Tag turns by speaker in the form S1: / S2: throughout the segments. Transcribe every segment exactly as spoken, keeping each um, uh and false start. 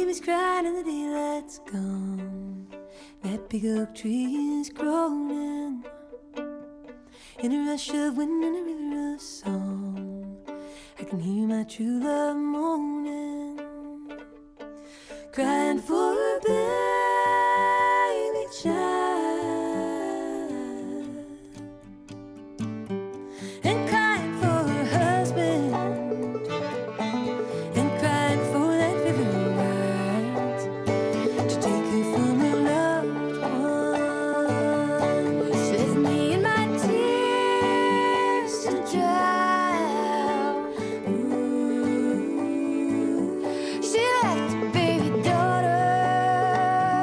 S1: baby's crying and the daylight's gone. That big oak tree is groaning in a rush of wind and a river of song. I can hear my true love moaning, crying for a baby child, and crying for her husband, and crying for that river ride to take her from her loved one. She left me in my tears to drown. Ooh. She left a baby daughter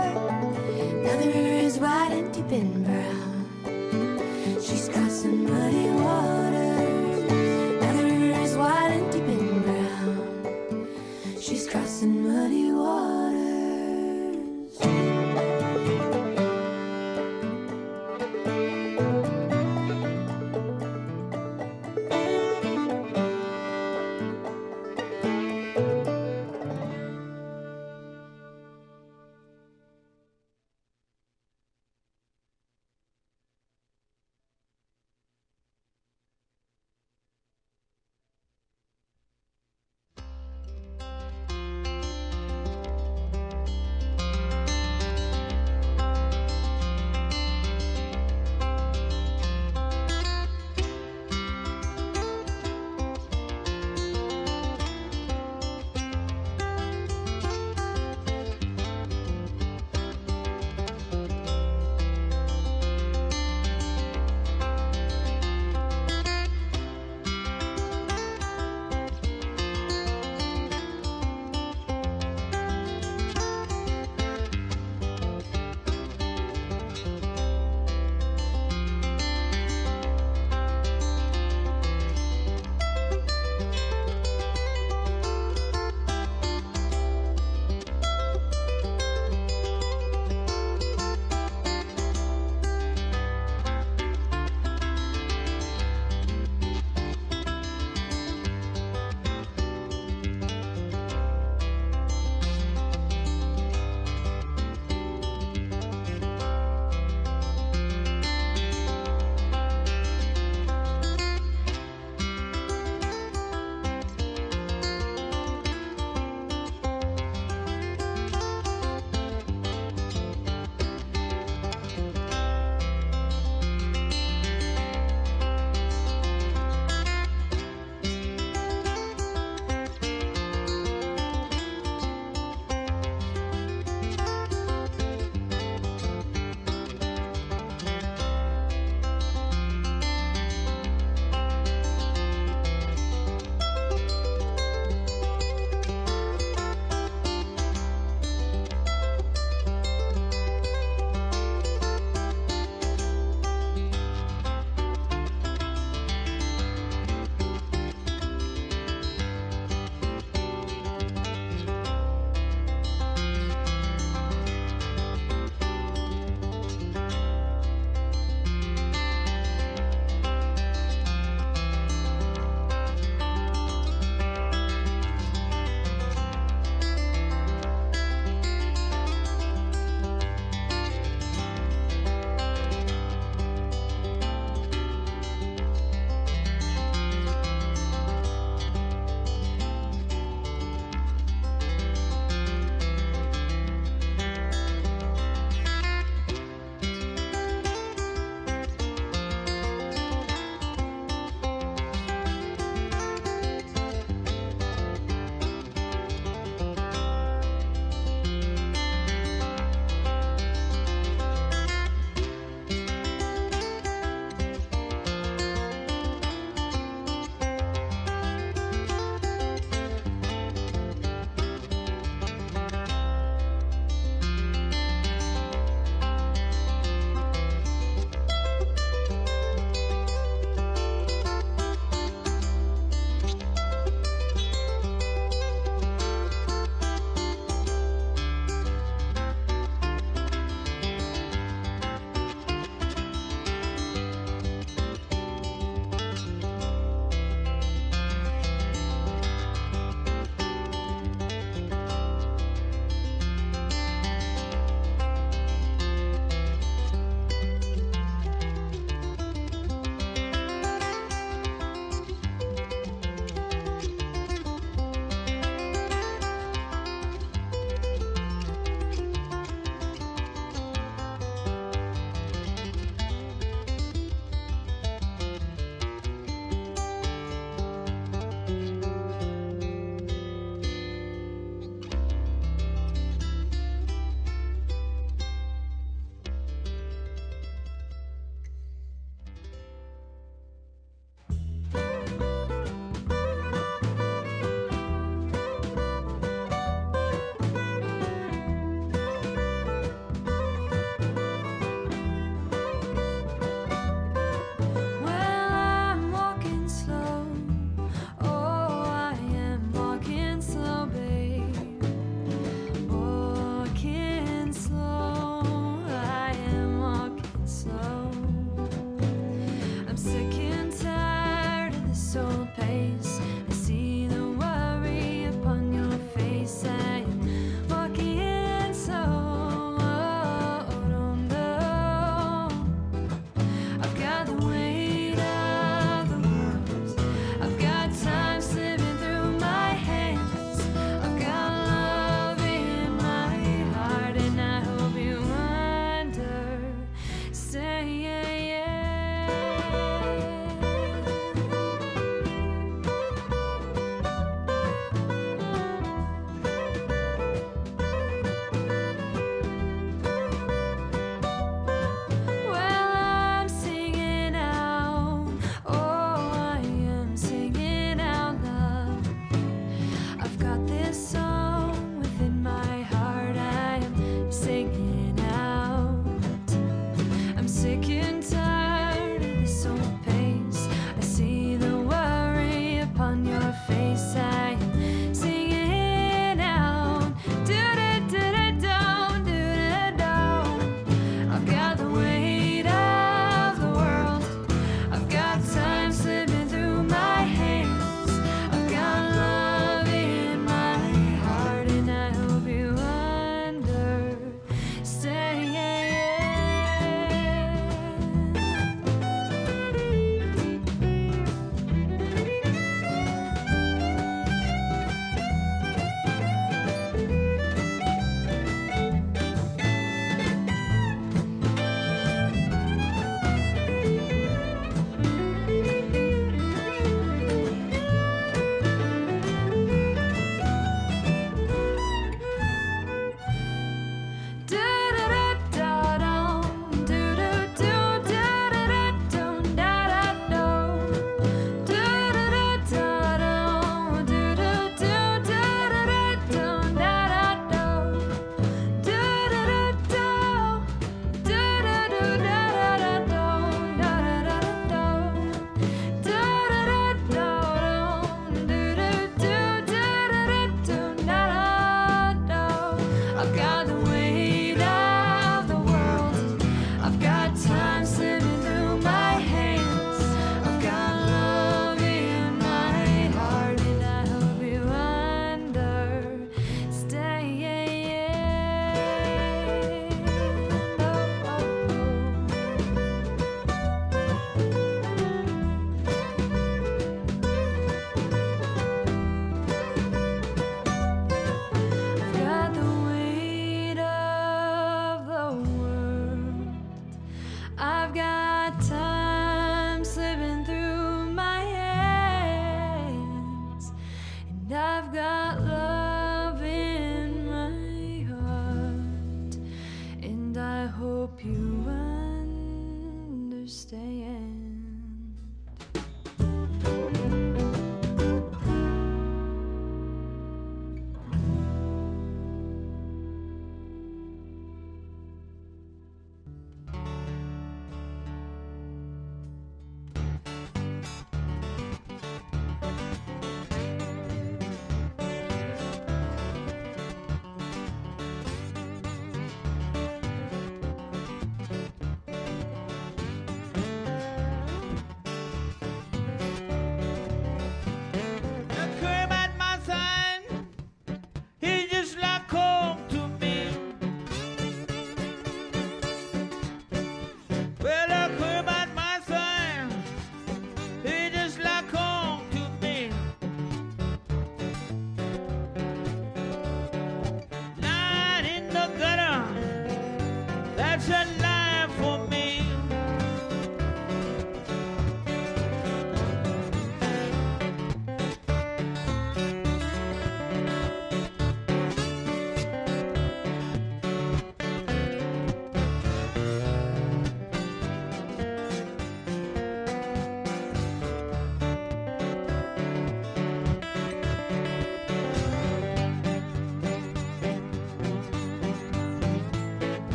S1: I hope you understand.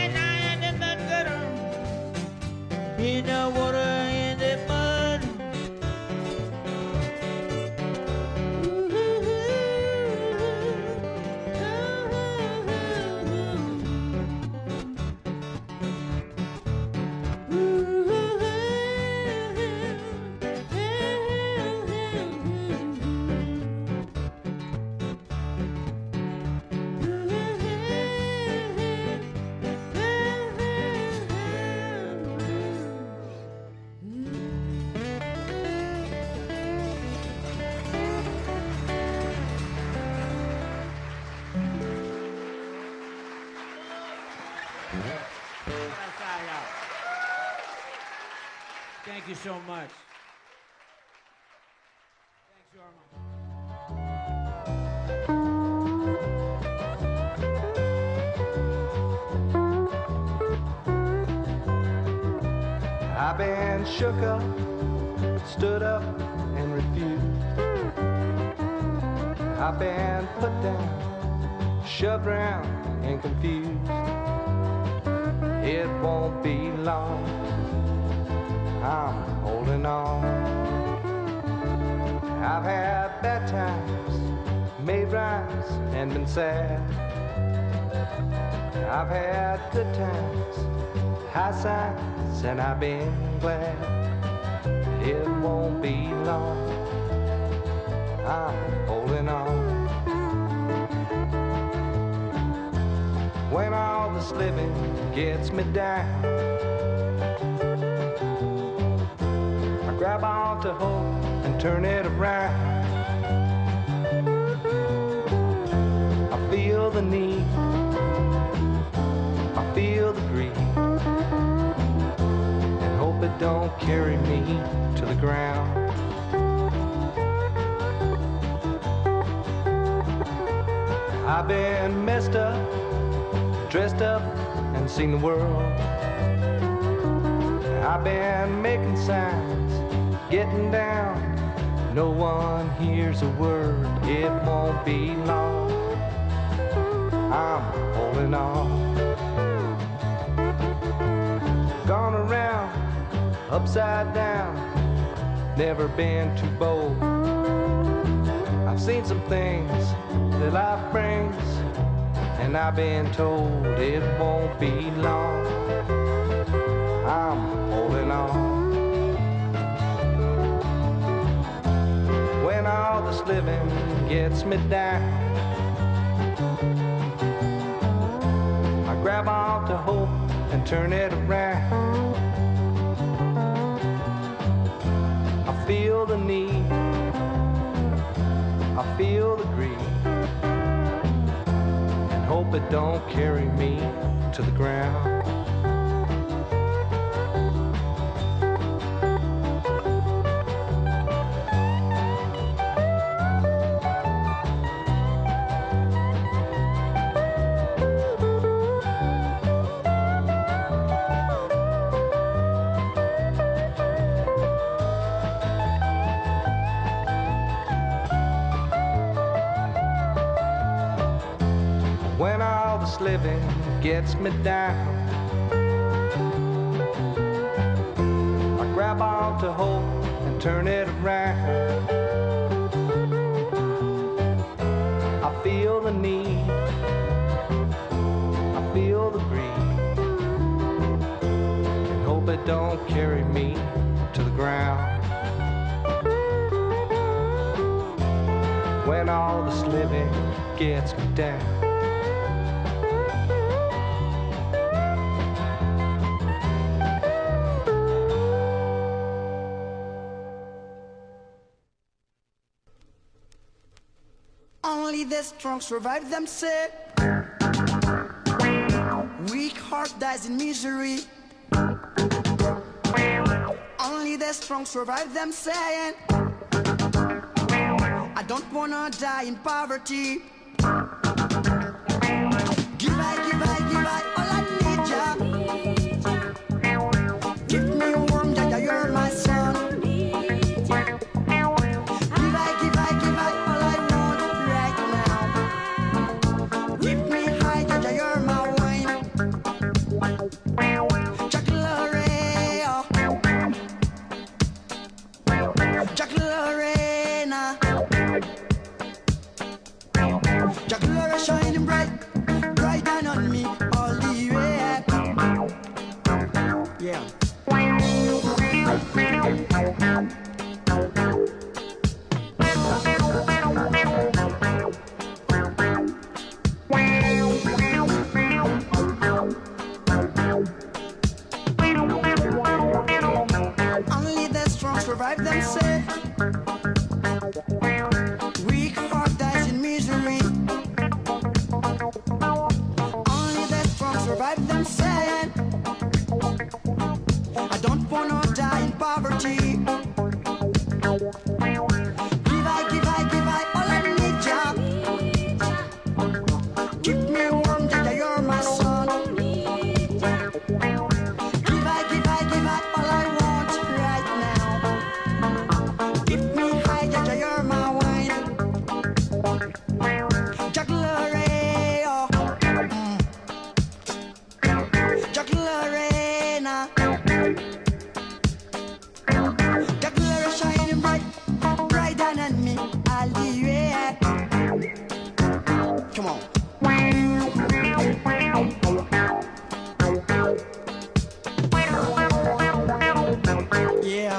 S2: in the water, in the mud. Thank you so much. Thanks, Yorma.
S3: I've been shook up, stood up and refused. I've been put down, shoved around and confused. It won't be long, I'm holding on. I've had bad times, made rhymes and been sad. I've had good times, high signs, and I've been glad. It won't be long, I'm holding on. When all this living gets me down, I grab on to hope and turn it around. I feel the need, I feel the greed, and hope it don't carry me to the ground. I've been messed up, dressed up and seen the world. I've been making signs, getting down, no one hears a word. It won't be long, I'm holding on. Gone around, upside down, never been too bold. I've seen some things that life brings, and I've been told it won't be long, I'm holding on. When all this living gets me down, I grab on to hope and turn it around. I feel the need, I feel the greed, and hope it don't carry me to the ground. When all this living gets me down, I grab on to hope and turn it around. I feel the need, I feel the greed, and hope it don't carry me to the ground. When all this living gets me down,
S4: only the strong survive them, say. Weak heart dies in misery. Only the strong survive them, saying, I don't wanna die in poverty. Give I, give I, give I, all I need, ya. Give me a warm, Jah, Jah, you're my son. Shining bright, bright down on me all the way. Yeah. Only the strong survive them, say. Weak heart dies in misery. Survive them, saying, I don't wanna die in poverty. poverty. Give I, give I, give I, all I need ya. Keep me warm, Jaja, you're my sun. Give I, give I, give I, all I want right now. Keep me high, Jaja, you're my wine. Jack Lorena, mm. Jack Lorena, Jack Lorena shining bright, brighter than me, alleyway. Come on. Yeah.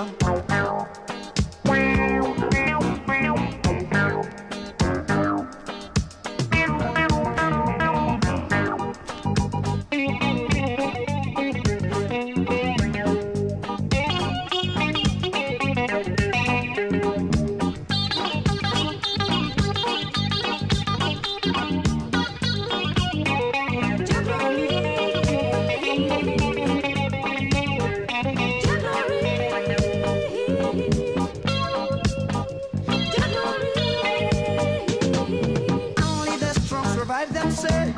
S4: Only the strong survive themselves.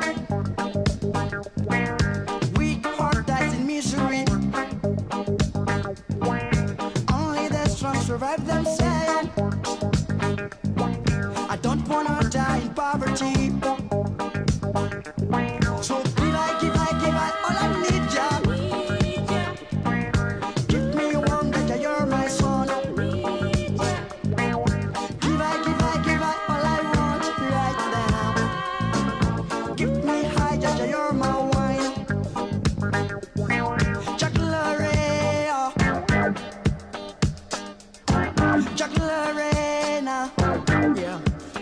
S4: Weak heart dies in misery. Only the strong survive themselves. I don't wanna die in poverty. So give I, give I, give I, all I need ya. Keep me warm, Jaja, you're my sun. Give I, give I, give I, all I want right now. Keep me high, Jaja, you're my wine. Jack Lorena, Jack Lorena, yeah.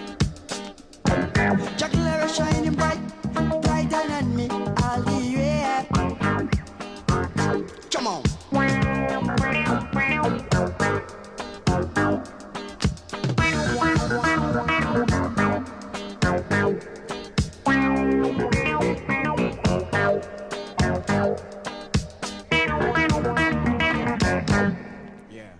S4: Jack Lorena shining bright, brighter than me, alleyway. Come on. Yeah.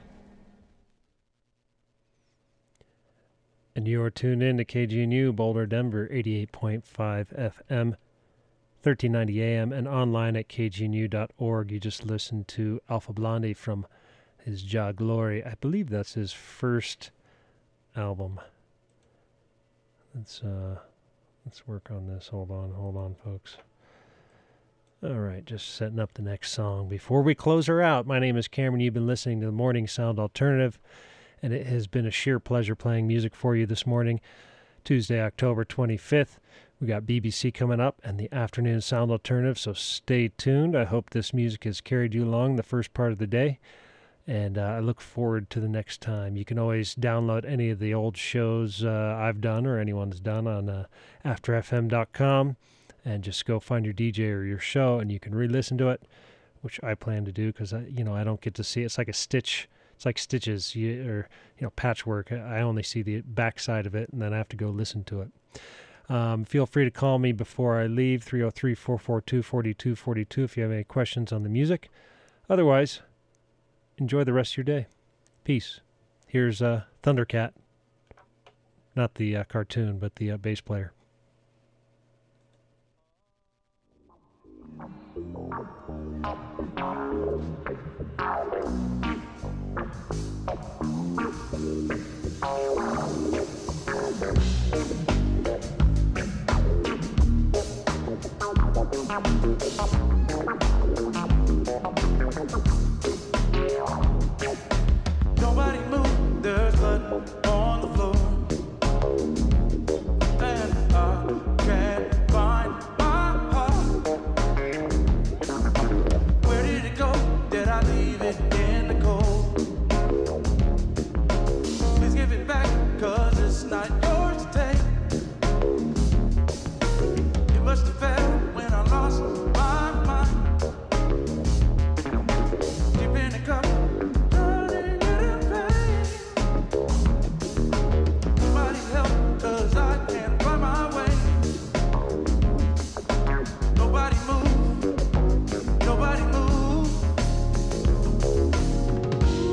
S5: And you are tuned in to K G N U, Boulder, Denver, eighty-eight point five F M, thirteen ninety A M, and online at k g n u dot org. You just listened to Alpha Blondy from his Ja Glory. I believe that's his first album. Let's, uh, let's work on this. Hold on, hold on, folks. All right, just setting up the next song. Before we close her out, my name is Cameron. You've been listening to the Morning Sound Alternative, and it has been a sheer pleasure playing music for you this morning, Tuesday, October twenty-fifth. We got B B C coming up and the Afternoon Sound Alternative, so stay tuned. I hope this music has carried you along the first part of the day, and uh, I look forward to the next time. You can always download any of the old shows uh, I've done or anyone's done on uh, after f m dot com, and just go find your D J or your show, and you can re-listen to it, which I plan to do because I, you know, I don't get to see it. It's like a stitch. It's like stitches, you, or you know, patchwork. I only see the backside of it, and then I have to go listen to it. Um, feel free to call me before I leave, three oh three, four four two, four two four two, if you have any questions on the music. Otherwise, enjoy the rest of your day. Peace. Here's uh, Thundercat. Not the uh, cartoon, but the uh, bass player.
S6: Nobody moved, there's blood on the floor, and I can't find my heart. Where did it go? Did I leave it in the cold? Please give it back, cause it's not yours to take. It must have fell when I lost my mind. Deep in the cup, running it in vain. Nobody help, cause I can't find my way. Nobody move, nobody move.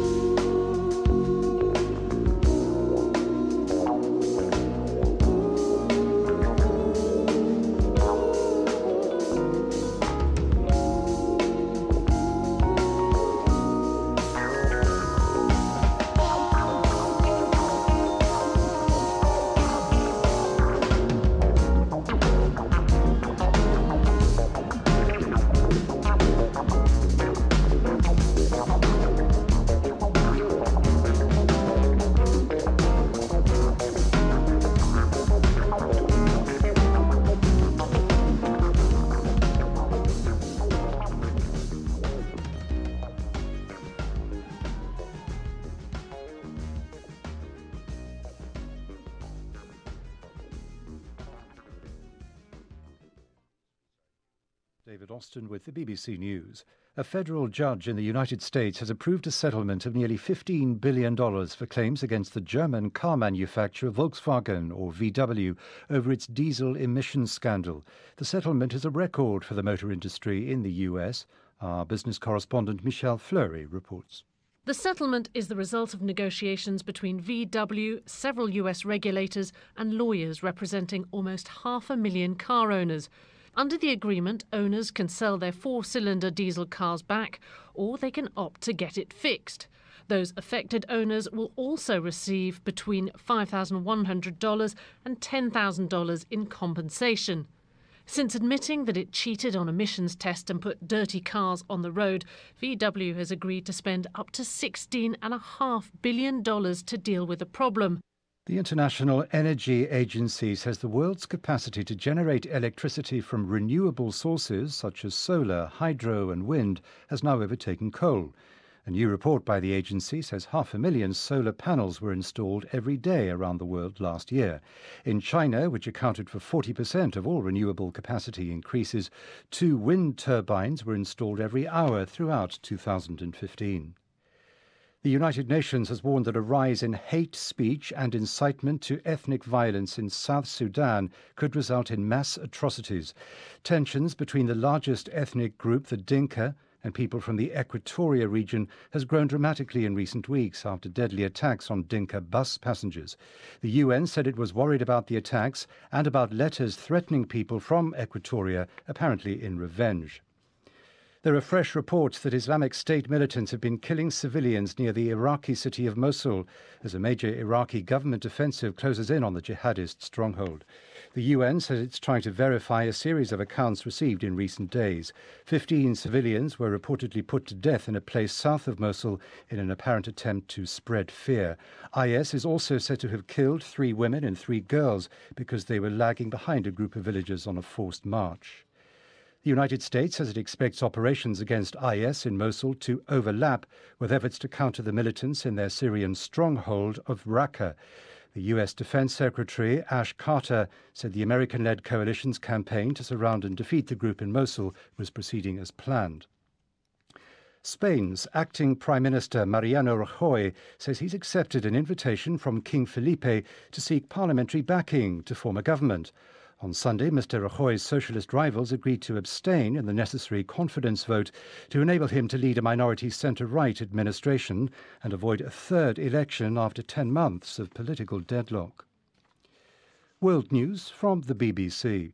S7: David Austin with the B B C News. A federal judge in the United States has approved a settlement of nearly fifteen billion dollars for claims against the German car manufacturer Volkswagen, or V W, over its diesel emissions scandal. The settlement is a record for the motor industry in the U S. Our business correspondent Michelle Fleury reports.
S8: The settlement is the result of negotiations between V W, several U S regulators and lawyers representing almost half a million car owners. Under the agreement, owners can sell their four-cylinder diesel cars back, or they can opt to get it fixed. Those affected owners will also receive between five thousand one hundred dollars and ten thousand dollars in compensation. Since admitting that it cheated on emissions tests and put dirty cars on the road, V W has agreed to spend up to sixteen point five billion dollars to deal with the problem.
S7: The International Energy Agency says the world's capacity to generate electricity from renewable sources such as solar, hydro and wind has now overtaken coal. A new report by the agency says half a million solar panels were installed every day around the world last year. In China, which accounted for forty percent of all renewable capacity increases, two wind turbines were installed every hour throughout two thousand fifteen. The United Nations has warned that a rise in hate speech and incitement to ethnic violence in South Sudan could result in mass atrocities. Tensions between the largest ethnic group, the Dinka, and people from the Equatoria region has grown dramatically in recent weeks after deadly attacks on Dinka bus passengers. The U N said it was worried about the attacks and about letters threatening people from Equatoria, apparently in revenge. There are fresh reports that Islamic State militants have been killing civilians near the Iraqi city of Mosul as a major Iraqi government offensive closes in on the jihadist stronghold. The U N says it's trying to verify a series of accounts received in recent days. Fifteen civilians were reportedly put to death in a place south of Mosul in an apparent attempt to spread fear. I S is also said to have killed three women and three girls because they were lagging behind a group of villagers on a forced march. The United States says it expects operations against I S in Mosul to overlap with efforts to counter the militants in their Syrian stronghold of Raqqa. The U S Defense Secretary Ash Carter said the American-led coalition's campaign to surround and defeat the group in Mosul was proceeding as planned. Spain's acting Prime Minister Mariano Rajoy says he's accepted an invitation from King Felipe to seek parliamentary backing to form a government. On Sunday, Mister Rajoy's socialist rivals agreed to abstain in the necessary confidence vote to enable him to lead a minority centre-right administration and avoid a third election after ten months of political deadlock. World news from the B B C.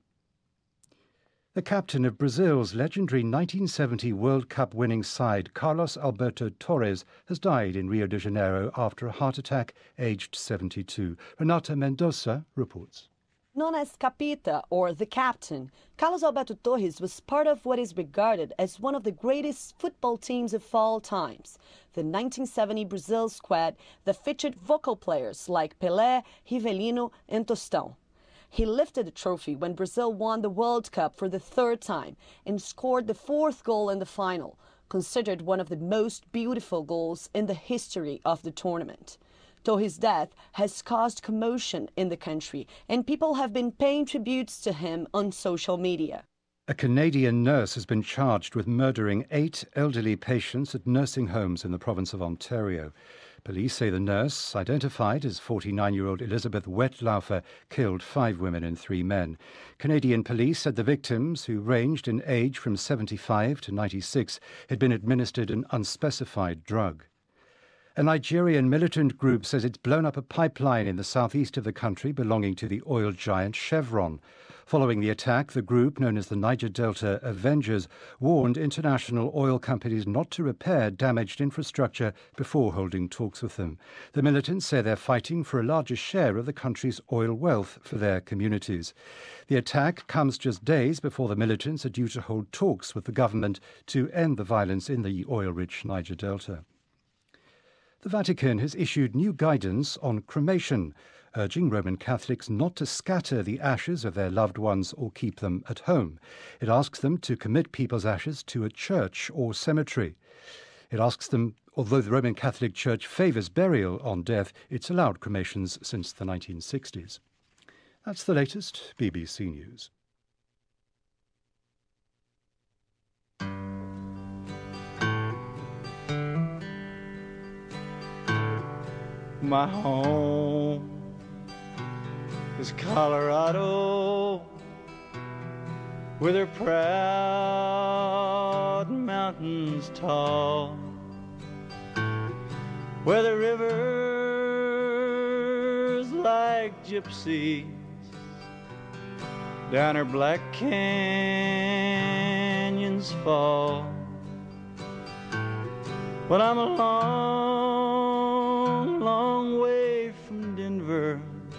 S7: The captain of Brazil's legendary nineteen seventy World Cup winning side, Carlos Alberto Torres, has died in Rio de Janeiro after a heart attack, aged seventy-two. Renata Mendoza reports.
S9: Known as Capita, or the captain, Carlos Alberto Torres was part of what is regarded as one of the greatest football teams of all times, the nineteen seventy Brazil squad that featured vocal players like Pelé, Rivelino and Tostão. He lifted the trophy when Brazil won the World Cup for the third time and scored the fourth goal in the final, considered one of the most beautiful goals in the history of the tournament. Torres' death has caused commotion in the country, and people have been paying tributes to him on social media.
S7: A Canadian nurse has been charged with murdering eight elderly patients at nursing homes in the province of Ontario. Police say the nurse, identified as forty-nine-year-old Elizabeth Wetlaufer, killed five women and three men. Canadian police said the victims, who ranged in age from seventy-five to ninety-six, had been administered an unspecified drug. A Nigerian militant group says it's blown up a pipeline in the southeast of the country belonging to the oil giant Chevron. Following the attack, the group, known as the Niger Delta Avengers, warned international oil companies not to repair damaged infrastructure before holding talks with them. The militants say they're fighting for a larger share of the country's oil wealth for their communities. The attack comes just days before the militants are due to hold talks with the government to end the violence in the oil-rich Niger Delta. The Vatican has issued new guidance on cremation, urging Roman Catholics not to scatter the ashes of their loved ones or keep them at home. It asks them to commit people's ashes to a church or cemetery. It asks them, although the Roman Catholic Church favours burial on death, it's allowed cremations since the nineteen sixties. That's the latest B B C News.
S3: My home is Colorado, with her proud mountains tall, where the rivers like gypsies down her black canyons fall. Well, I'm a long, long way from Denver,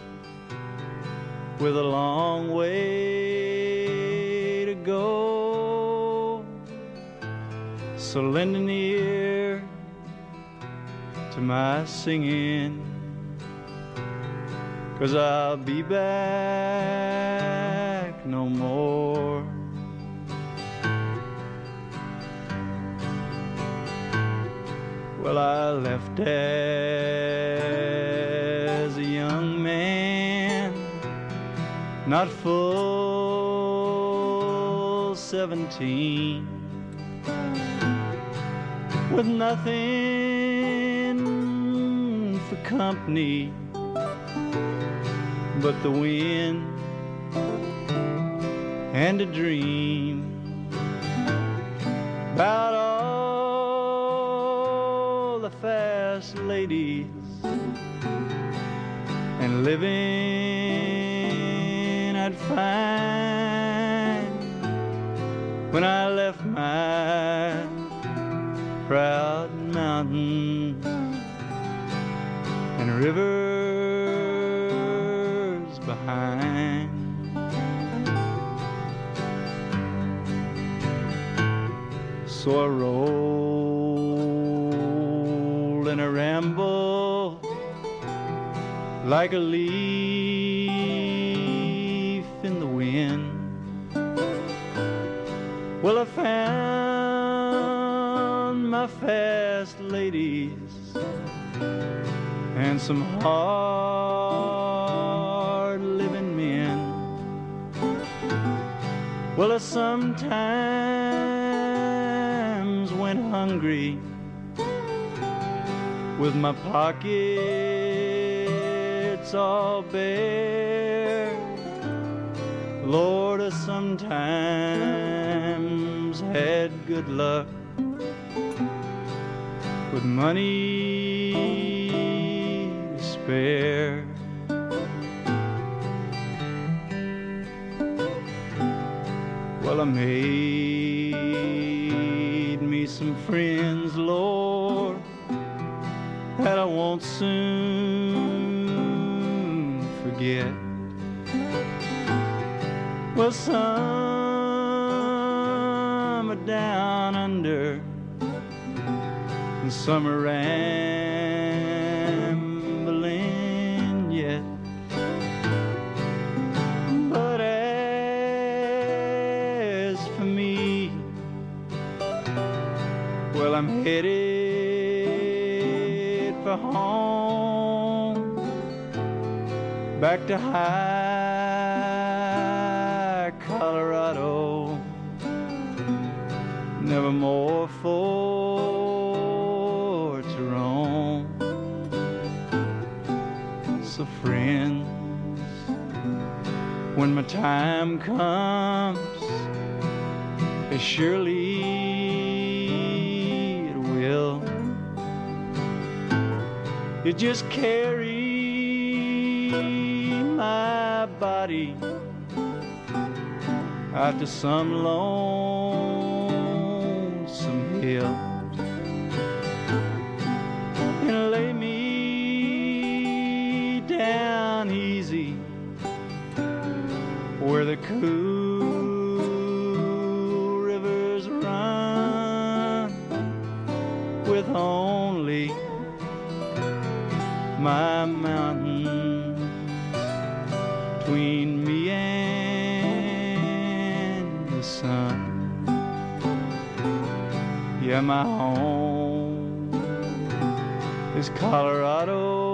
S3: with a long way to go. So lend an ear to my singing, 'cause I'll be back no more. Well, I left as a young man, not full seventeen, with nothing for company but the wind and a dream about all the fast ladies and living I'd find when I left my proud mountains and rivers behind. So I roll and I ramble like a leaf in the wind. Well, I found my fast ladies and some hard living men. Well, I sometimes went hungry with my pockets all bare. Lord, I sometimes had good luck with money to spare. Well, I made me some friends, Lord, that I won't soon forget. Well, some are down under and some are rambling yet. But as for me, well, I'm headed for home, back to high Colorado, never more for to roam. So friends, when my time comes, as surely it will, you just carry my body out to some lonesome hill and lay me down easy where the cool rivers run, with only my mountains between me and the sun. Yeah, my home is Colorado.